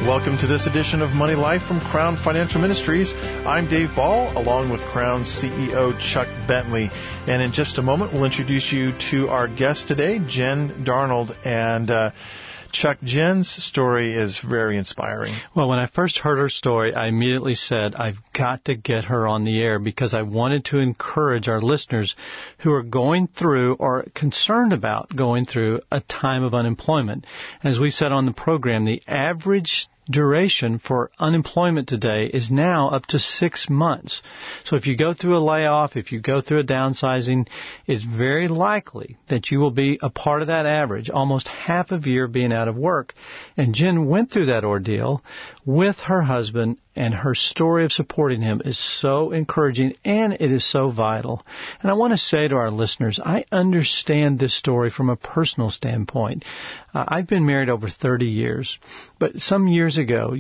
Welcome to this edition of Money Life from Crown Financial Ministries. I'm Dave Ball, along with Crown CEO Chuck Bentley. And in just a moment, we'll introduce you to our guest today, Jen Darnold. And Chuck, Jen's story is very inspiring. Well, when I first heard her story, I immediately said, I've got to get her on the air because I wanted to encourage our listeners who are going through or concerned about going through a time of unemployment. As we said on the program, the average duration for unemployment today is now up to 6 months. So if you go through a layoff, if you go through a downsizing, it's very likely that you will be a part of that average, almost half a year being out of work. And Jen went through that ordeal with her husband, and her story of supporting him is so encouraging, and it is so vital. And I want to say to our listeners, I understand this story from a personal standpoint. I've been married over 30 years, but some years ago,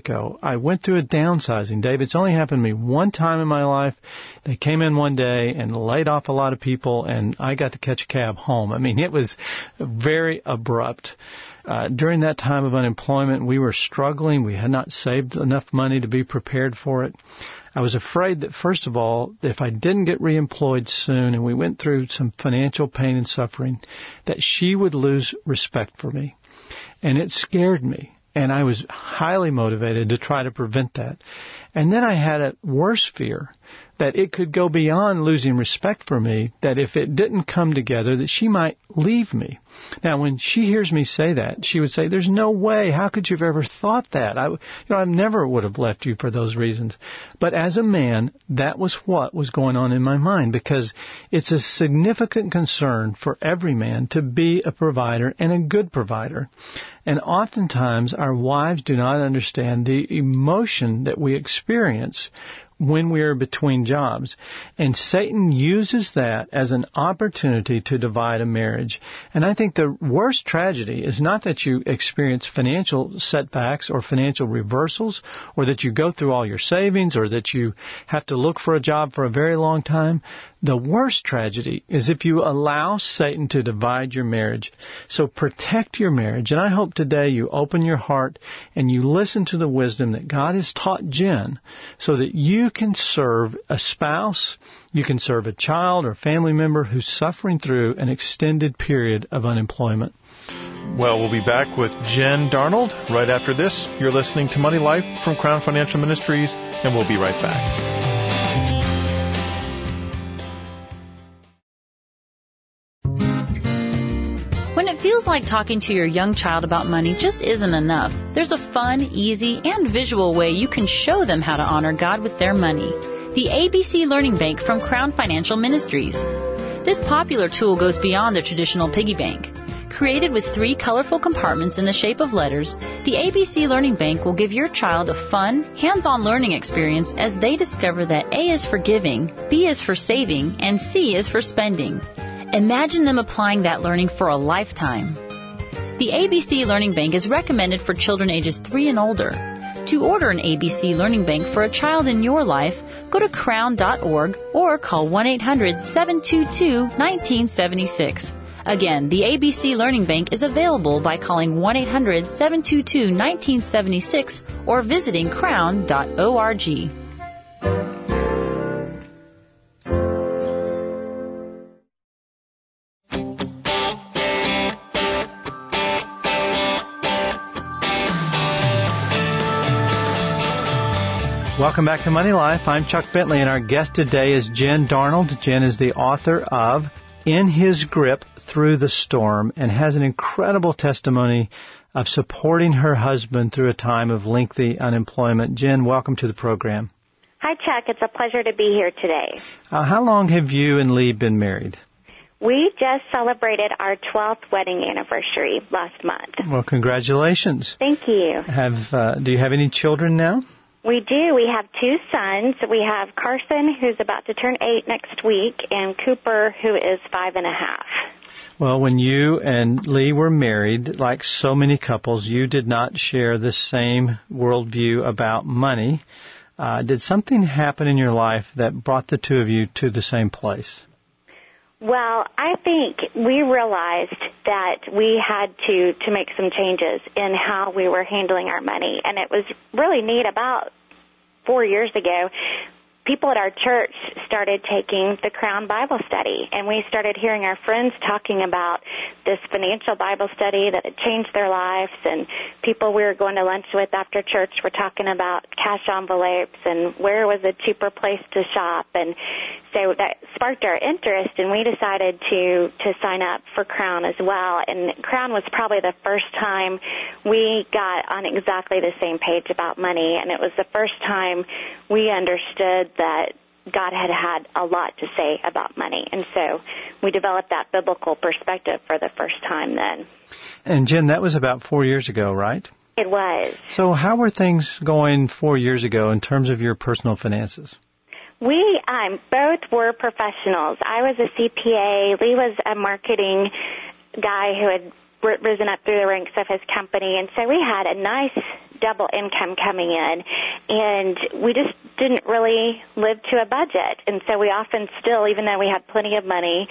I went through a downsizing. Dave, it's only happened to me one time in my life. They came in one day and laid off a lot of people, and I got to catch a cab home. I mean, it was very abrupt. During that time of unemployment, we were struggling. We had not saved enough money to be prepared for it. I was afraid that, first of all, if I didn't get reemployed soon and we went through some financial pain and suffering, that she would lose respect for me. And it scared me. And I was highly motivated to try to prevent that. And then I had a worse fear that it could go beyond losing respect for me, that if it didn't come together, that she might leave me. Now, when she hears me say that, she would say, there's no way. How could you have ever thought that? I never would have left you for those reasons. But as a man, that was what was going on in my mind, because it's a significant concern for every man to be a provider and a good provider. And oftentimes, our wives do not understand the emotion that we experience when we are between jobs. And Satan uses that as an opportunity to divide a marriage. And I think the worst tragedy is not that you experience financial setbacks or financial reversals, or that you go through all your savings, or that you have to look for a job for a very long time. The worst tragedy is if you allow Satan to divide your marriage. So protect your marriage. And I hope today you open your heart and you listen to the wisdom that God has taught Jen, so that you can serve a spouse, you can serve a child or family member who's suffering through an extended period of unemployment. Well, we'll be back with Jen Darnold right after this. You're listening to Money Life from Crown Financial Ministries, and we'll be right back. When it feels like talking to your young child about money just isn't enough, there's a fun, easy, and visual way you can show them how to honor God with their money. The ABC Learning Bank from Crown Financial Ministries. This popular tool goes beyond the traditional piggy bank. Created with 3 colorful compartments in the shape of letters, the ABC Learning Bank will give your child a fun, hands-on learning experience as they discover that A is for giving, B is for saving, and C is for spending. Imagine them applying that learning for a lifetime. The ABC Learning Bank is recommended for children ages 3 and older. To order an ABC Learning Bank for a child in your life, go to crown.org or call 1-800-722-1976. Again, the ABC Learning Bank is available by calling 1-800-722-1976 or visiting crown.org. Welcome back to Money Life. I'm Chuck Bentley, and our guest today is Jen Darnold. Jen is the author of In His Grip Through the Storm, and has an incredible testimony of supporting her husband through a time of lengthy unemployment. Jen, welcome to the program. Hi, Chuck. It's a pleasure to be here today. How long have you and Lee been married? We just celebrated our 12th wedding anniversary last month. Well, congratulations. Thank you. Do you have any children now? We do. We have 2 sons. We have Carson, who's about to turn 8 next week, and Cooper, who is 5.5. Well, when you and Lee were married, like so many couples, you did not share the same worldview about money. Did something happen in your life that brought the two of you to the same place? Well, I think we realized that we had to make some changes in how we were handling our money. And it was really neat. About 4 years ago, people at our church started taking the Crown Bible Study, and we started hearing our friends talking about this financial Bible study that had changed their lives, and people we were going to lunch with after church were talking about cash envelopes and where was a cheaper place to shop, and so that sparked our interest, and we decided to sign up for Crown as well. And Crown was probably the first time we got on exactly the same page about money, and it was the first time we understood that God had a lot to say about money. And so we developed that biblical perspective for the first time then. And Jen, that was about 4 years ago, right? It was. So how were things going 4 years ago in terms of your personal finances? We both were professionals. I was a CPA. Lee was a marketing guy who had risen up through the ranks of his company, and so we had a nice double income coming in, and we just didn't really live to a budget. And so we often still, even though we had plenty of money,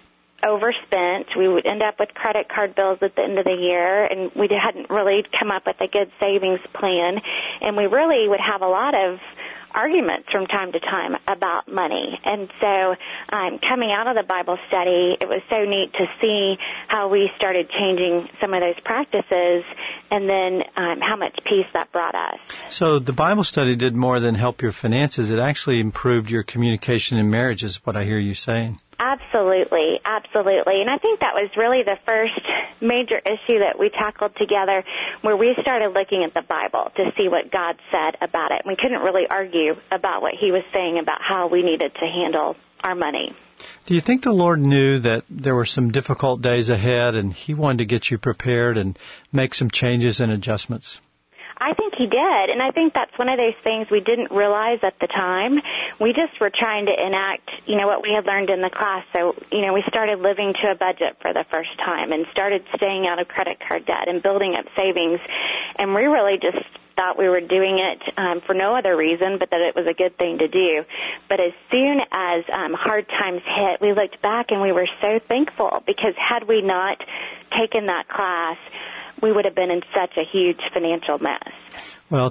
overspent. We would end up with credit card bills at the end of the year, and we hadn't really come up with a good savings plan, and we really would have a lot of arguments from time to time about money. And so coming out of the Bible study, it was so neat to see how we started changing some of those practices and then how much peace that brought us. So the Bible study did more than help your finances. It actually improved your communication in marriage, is what I hear you saying. Absolutely, absolutely. And I think that was really the first major issue that we tackled together, where we started looking at the Bible to see what God said about it. We couldn't really argue about what he was saying about how we needed to handle our money. Do you think the Lord knew that there were some difficult days ahead and he wanted to get you prepared and make some changes and adjustments? I think he did, and I think that's one of those things we didn't realize at the time. We just were trying to enact, what we had learned in the class. So, we started living to a budget for the first time and started staying out of credit card debt and building up savings, and we really just thought we were doing it for no other reason but that it was a good thing to do. But as soon as hard times hit, we looked back and we were so thankful, because had we not taken that class, we would have been in such a huge financial mess. Well,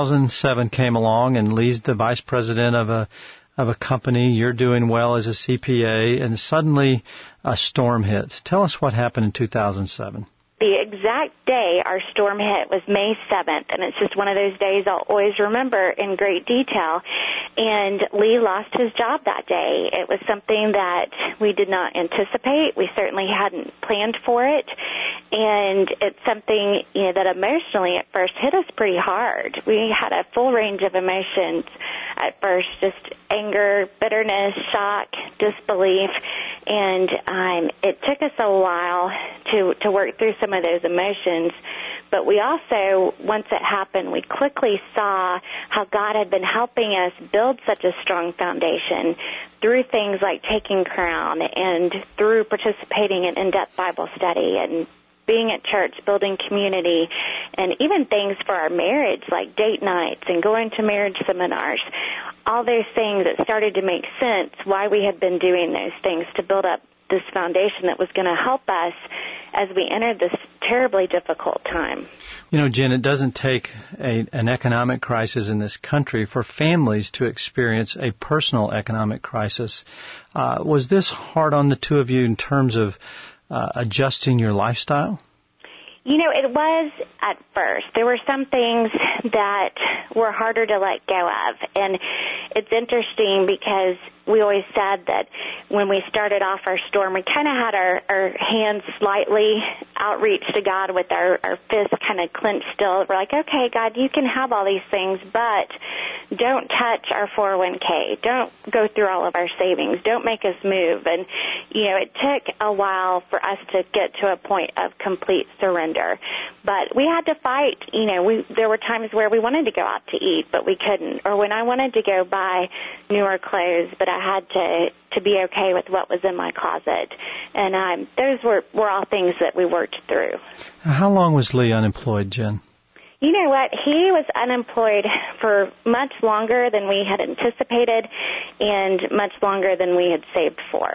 2007 came along, and Lee's the vice president of a company. You're doing well as a CPA, and suddenly a storm hit. Tell us what happened in 2007. The exact day our storm hit was May 7th, and it's just one of those days I'll always remember in great detail. And Lee lost his job that day. It was something that we did not anticipate. We certainly hadn't planned for it. And it's something, that emotionally at first hit us pretty hard. We had a full range of emotions at first, just anger, bitterness, shock, disbelief. And it took us a while to work through some of those emotions. But we also, once it happened, we quickly saw how God had been helping us build such a strong foundation through things like taking Crown and through participating in in-depth Bible study and being at church, building community, and even things for our marriage like date nights and going to marriage seminars. All those things that started to make sense why we had been doing those things to build up this foundation that was going to help us as we entered this terribly difficult time. Jen, it doesn't take an economic crisis in this country for families to experience a personal economic crisis. Was this hard on the two of you in terms of adjusting your lifestyle? It was at first. There were some things that were harder to let go of. And it's interesting because we always said that when we started off our storm, we kind of had our hands slightly outreach to God with our fists kind of clenched still. We're like, okay, God, you can have all these things, but don't touch our 401k. Don't go through all of our savings. Don't make us move. And, it took a while for us to get to a point of complete surrender. But we had to fight. There were times where we wanted to go out to eat, but we couldn't. Or when I wanted to go buy newer clothes, but I had to be okay with what was in my closet. And those were all things that we worked through. How long was Lee unemployed, Jen? You know what? He was unemployed for much longer than we had anticipated and much longer than we had saved for.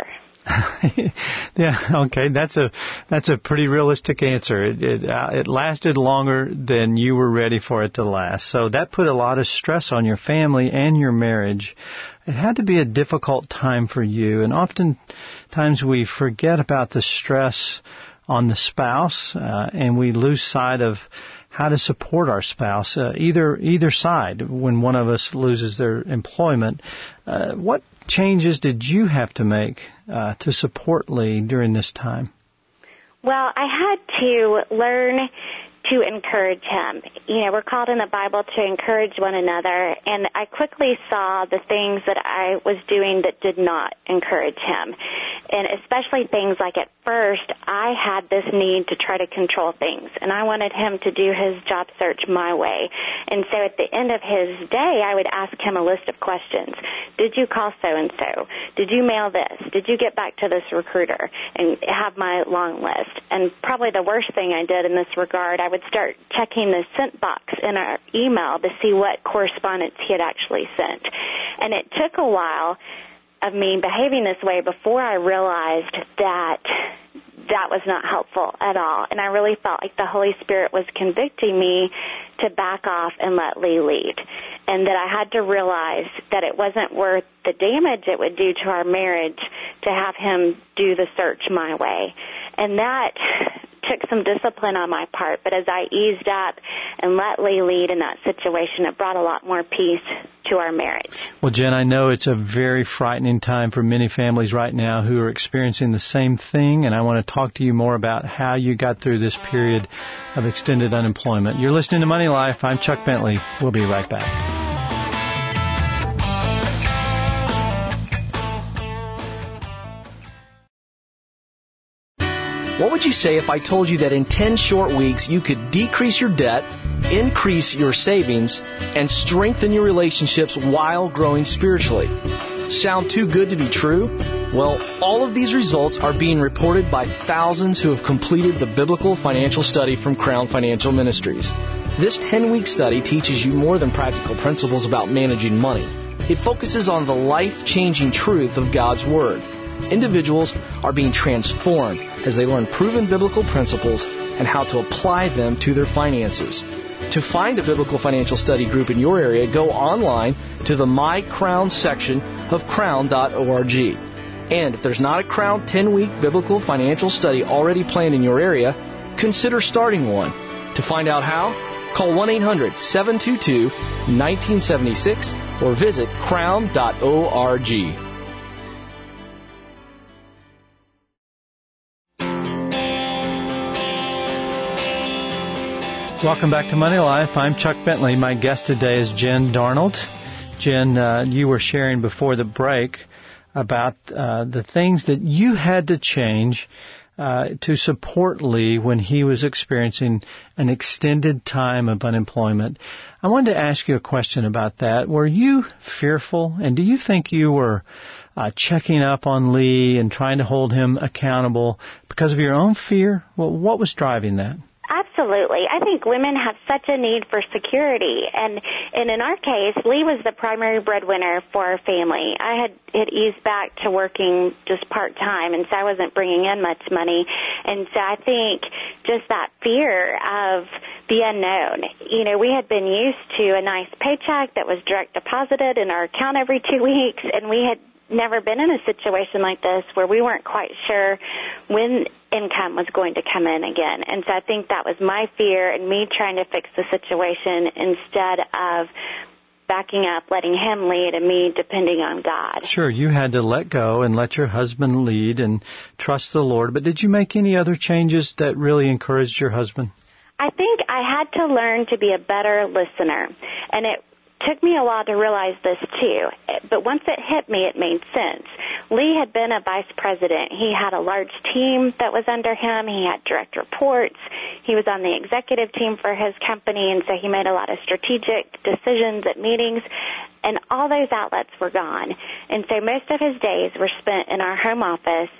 Yeah, okay, that's a pretty realistic answer. It lasted longer than you were ready for it to last. So that put a lot of stress on your family and your marriage. It had to be a difficult time for you, and oftentimes we forget about the stress on the spouse, and we lose sight of how to support our spouse, either side. When one of us loses their employment, what changes did you have to make to support Lee during this time? Well, I had to learn to encourage him. You know, we're called in the Bible to encourage one another, and I quickly saw the things that I was doing that did not encourage him. And especially things like at first, I had this need to try to control things, and I wanted him to do his job search my way. And so at the end of his day, I would ask him a list of questions. Did you call so-and-so? Did you mail this? Did you get back to this recruiter? And have my long list. And probably the worst thing I did in this regard, I would start checking the sent box in our email to see what correspondence he had actually sent. And it took a while of me behaving this way before I realized that that was not helpful at all. And I really felt like the Holy Spirit was convicting me to back off and let Lee lead. And that I had to realize that it wasn't worth the damage it would do to our marriage to have him do the search my way. And that took some discipline on my part, but as I eased up and let Lee lead in that situation, it brought a lot more peace to our marriage. Well, Jen, I know it's a very frightening time for many families right now who are experiencing the same thing, and I want to talk to you more about how you got through this period of extended unemployment. You're listening to Money Life. I'm Chuck Bentley. We'll be right back. What would you say if I told you that in 10 short weeks you could decrease your debt, increase your savings, and strengthen your relationships while growing spiritually? Sound too good to be true? Well, all of these results are being reported by thousands who have completed the Biblical Financial Study from Crown Financial Ministries. This 10-week study teaches you more than practical principles about managing money. It focuses on the life-changing truth of God's Word. Individuals are being transformed as they learn proven biblical principles and how to apply them to their finances. To find a biblical financial study group in your area, go online to the My Crown section of crown.org. And if there's not a Crown 10-week biblical financial study already planned in your area, consider starting one. To find out how, call 1-800-722-1976 or visit crown.org. Welcome back to Money Life. I'm Chuck Bentley. My guest today is Jen Darnold. Jen, you were sharing before the break about the things that you had to change to support Lee when he was experiencing an extended time of unemployment. I wanted to ask you a question about that. Were you fearful, and do you think you were checking up on Lee and trying to hold him accountable because of your own fear? Well, what was driving that? Absolutely. I think women have such a need for security. And in our case, Lee was the primary breadwinner for our family. I had eased back to working just part-time, and so I wasn't bringing in much money. And so I think just that fear of the unknown. You know, we had been used to a nice paycheck that was direct deposited in our account every 2 weeks, and we had never been in a situation like this where we weren't quite sure when income was going to come in again. And so I think that was my fear and me trying to fix the situation instead of backing up, letting him lead, and me depending on God. Sure, you had to let go and let your husband lead and trust the Lord. But did you make any other changes that really encouraged your husband? I think I had to learn to be a better listener. And it took me a while to realize this too, but once it hit me, it made sense. Lee had been a vice president. He had a large team that was under him. He had direct reports. He was on the executive team for his company, and so he made a lot of strategic decisions at meetings, and all those outlets were gone. And so most of his days were spent in our home office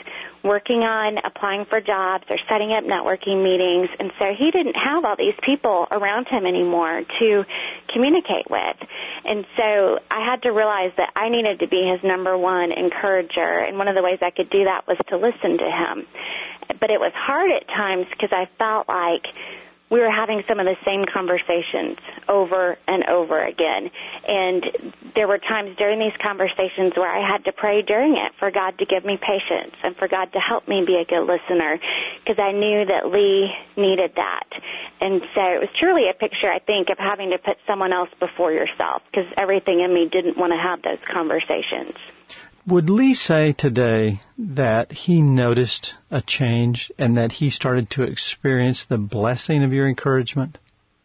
working on applying for jobs or setting up networking meetings, and so he didn't have all these people around him anymore to communicate with. And so I had to realize that I needed to be his number one encourager, and one of the ways I could do that was to listen to him. But it was hard at times because I felt like we were having some of the same conversations over and over again. And there were times during these conversations where I had to pray during it for God to give me patience and for God to help me be a good listener, because I knew that Lee needed that. And so it was truly a picture, I think, of having to put someone else before yourself, because everything in me didn't want to have those conversations. Would Lee say today that he noticed a change and that he started to experience the blessing of your encouragement?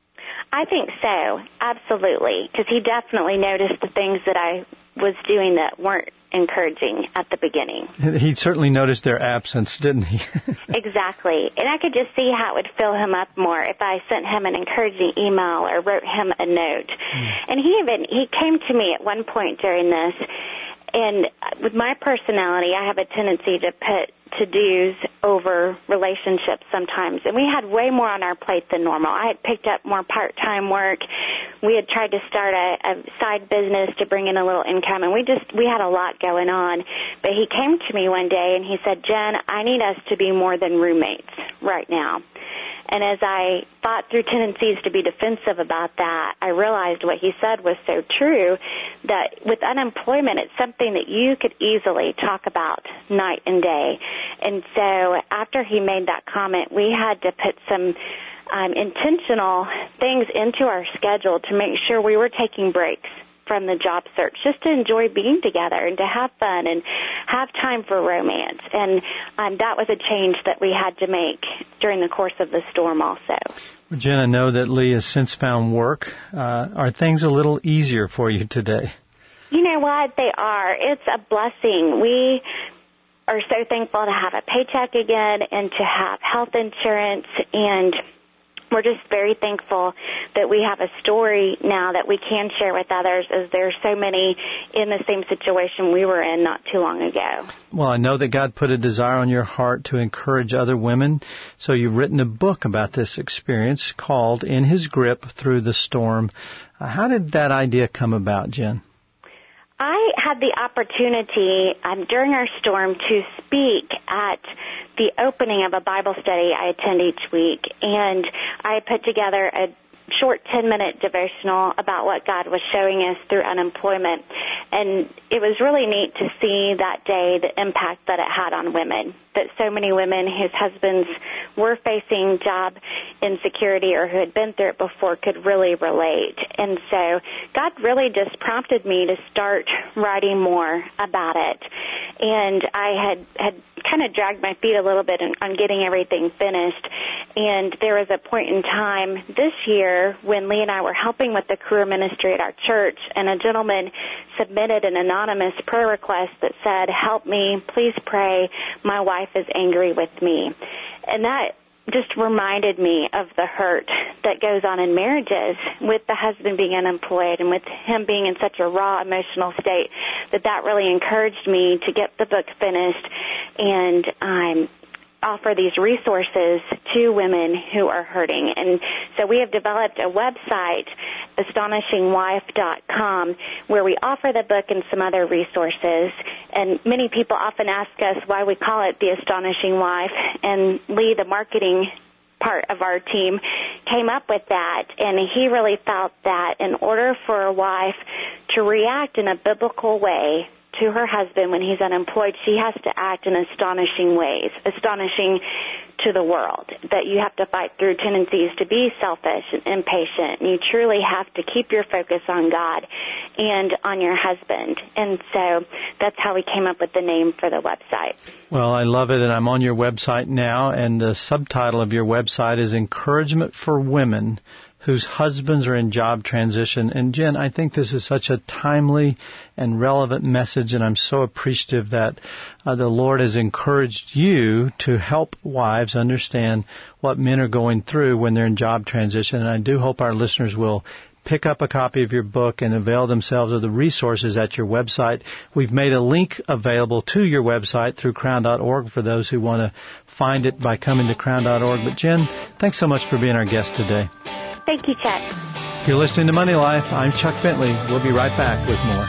I think so, absolutely, because he definitely noticed the things that I was doing that weren't encouraging at the beginning. He certainly noticed their absence, didn't he? Exactly. And I could just see how it would fill him up more if I sent him an encouraging email or wrote him a note. And he came to me at one point during this, and with my personality, I have a tendency to put to-dos over relationships sometimes. And we had way more on our plate than normal. I had picked up more part-time work. We had tried to start a side business to bring in a little income, and we had a lot going on. But he came to me one day and he said, "Jen, I need us to be more than roommates right now." And as I fought through tendencies to be defensive about that, I realized what he said was so true, that with unemployment, it's something that you could easily talk about night and day. And so after he made that comment, we had to put some intentional things into our schedule to make sure we were taking breaks from the job search, just to enjoy being together and to have fun and have time for romance. And that was a change that we had to make during the course of the storm also. Well, Jen, I know that Lee has since found work. Are things a little easier for you today? You know what? They are. It's a blessing. We are so thankful to have a paycheck again and to have health insurance, and we're just very thankful that we have a story now that we can share with others, as there are so many in the same situation we were in not too long ago. Well, I know that God put a desire on your heart to encourage other women, so you've written a book about this experience called In His Grip Through the Storm. How did that idea come about, Jen? I had the opportunity during our storm to speak at the opening of a Bible study I attend each week, and I put together a short 10-minute devotional about what God was showing us through unemployment. And it was really neat to see that day the impact that it had on women, that so many women whose husbands were facing job insecurity or who had been through it before could really relate. And so God really just prompted me to start writing more about it. And I had kind of dragged my feet a little bit on getting everything finished. And there was a point in time this year when Lee and I were helping with the career ministry at our church, and a gentleman submitted an anonymous prayer request that said, "Help me, please pray, my wife is angry with me." And that just reminded me of the hurt that goes on in marriages with the husband being unemployed and with him being in such a raw emotional state, that really encouraged me to get the book finished and offer these resources to women who are hurting. And so we have developed a website, astonishingwife.com, where we offer the book and some other resources. And many people often ask us why we call it The Astonishing Wife. And Lee, the marketing part of our team, came up with that. And he really felt that in order for a wife to react in a biblical way to her husband when he's unemployed, she has to act in astonishing ways, astonishing to the world, that you have to fight through tendencies to be selfish and impatient. And you truly have to keep your focus on God and on your husband. And so that's how we came up with the name for the website. Well, I love it, and I'm on your website now, and the subtitle of your website is Encouragement for Women Whose Husbands Are in Job Transition. And Jen, I think this is such a timely and relevant message, and I'm so appreciative that the Lord has encouraged you to help wives understand what men are going through when they're in job transition. And I do hope our listeners will pick up a copy of your book and avail themselves of the resources at your website. We've made a link available to your website through crown.org for those who want to find it by coming to crown.org. But Jen, thanks so much for being our guest today. Thank you, Chuck. You're listening to Money Life. I'm Chuck Bentley. We'll be right back with more.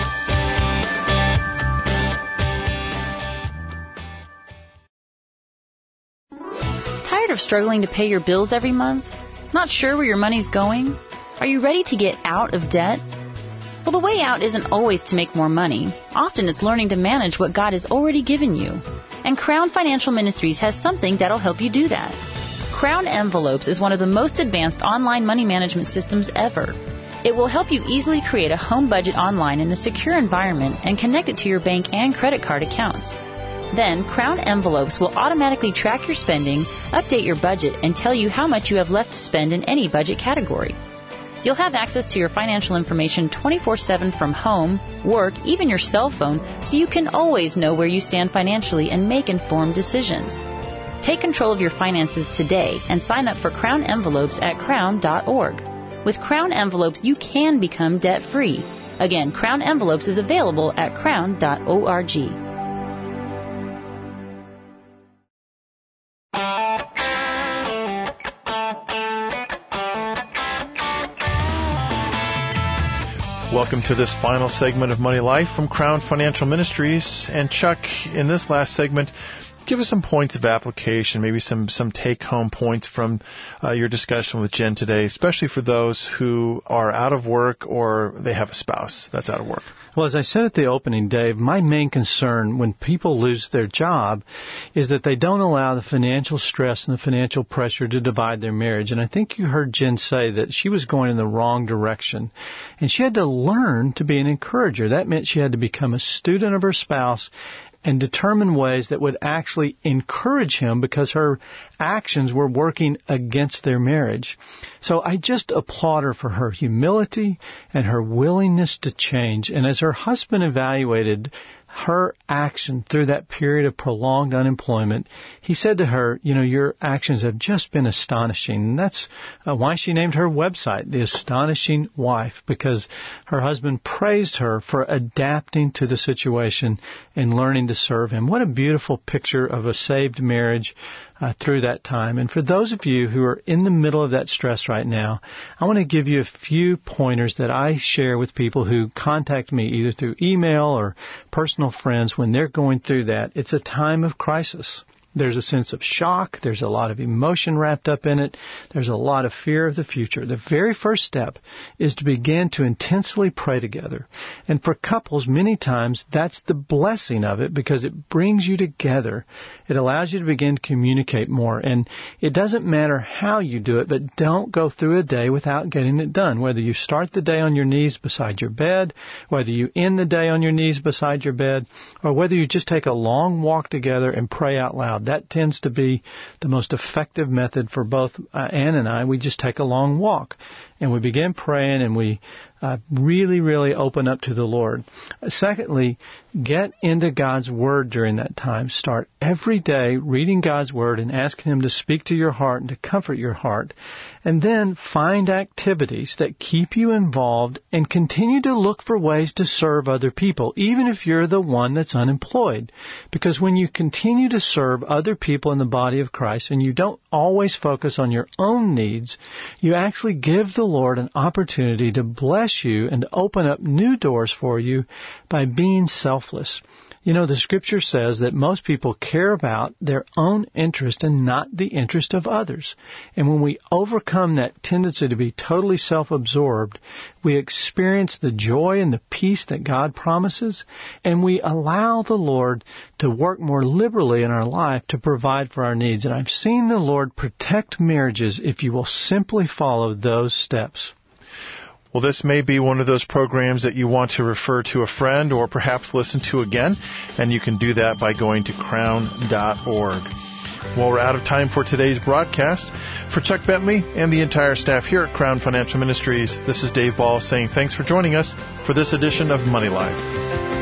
Tired of struggling to pay your bills every month? Not sure where your money's going? Are you ready to get out of debt? Well, the way out isn't always to make more money. Often it's learning to manage what God has already given you. And Crown Financial Ministries has something that'll help you do that. Crown Envelopes is one of the most advanced online money management systems ever. It will help you easily create a home budget online in a secure environment and connect it to your bank and credit card accounts. Then, Crown Envelopes will automatically track your spending, update your budget, and tell you how much you have left to spend in any budget category. You'll have access to your financial information 24/7 from home, work, even your cell phone, so you can always know where you stand financially and make informed decisions. Take control of your finances today and sign up for Crown Envelopes at crown.org. With Crown Envelopes, you can become debt-free. Again, Crown Envelopes is available at crown.org. Welcome to this final segment of Money Life from Crown Financial Ministries. And Chuck, in this last segment, give us some points of application, maybe some take-home points from your discussion with Jen today, especially for those who are out of work or they have a spouse that's out of work. Well, as I said at the opening, Dave, my main concern when people lose their job is that they don't allow the financial stress and the financial pressure to divide their marriage. And I think you heard Jen say that she was going in the wrong direction. And she had to learn to be an encourager. That meant she had to become a student of her spouse and determine ways that would actually encourage him because her actions were working against their marriage. So I just applaud her for her humility and her willingness to change. And as her husband evaluated her action through that period of prolonged unemployment, he said to her, your actions have just been astonishing. And that's why she named her website The Astonishing Wife, because her husband praised her for adapting to the situation and learning to serve him. What a beautiful picture of a saved marriage through that time. And for those of you who are in the middle of that stress right now, I want to give you a few pointers that I share with people who contact me either through email or personal friends when they're going through that. It's a time of crisis. There's a sense of shock. There's a lot of emotion wrapped up in it. There's a lot of fear of the future. The very first step is to begin to intensely pray together. And for couples, many times, that's the blessing of it because it brings you together. It allows you to begin to communicate more. And it doesn't matter how you do it, but don't go through a day without getting it done. Whether you start the day on your knees beside your bed, whether you end the day on your knees beside your bed, or whether you just take a long walk together and pray out loud. That tends to be the most effective method for both Ann and I. We just take a long walk and we begin praying and we really, really open up to the Lord. Secondly, get into God's Word during that time. Start every day reading God's Word and asking Him to speak to your heart and to comfort your heart. And then find activities that keep you involved and continue to look for ways to serve other people, even if you're the one that's unemployed. Because when you continue to serve other people in the body of Christ and you don't always focus on your own needs, you actually give the Lord an opportunity to bless you and to open up new doors for you by being selfless. The Scripture says that most people care about their own interest and not the interest of others. And when we overcome that tendency to be totally self-absorbed, we experience the joy and the peace that God promises, and we allow the Lord to work more liberally in our life to provide for our needs. And I've seen the Lord protect marriages if you will simply follow those steps. Well, this may be one of those programs that you want to refer to a friend or perhaps listen to again, and you can do that by going to crown.org. Well, we're out of time for today's broadcast. For Chuck Bentley and the entire staff here at Crown Financial Ministries, this is Dave Ball saying thanks for joining us for this edition of Money Life.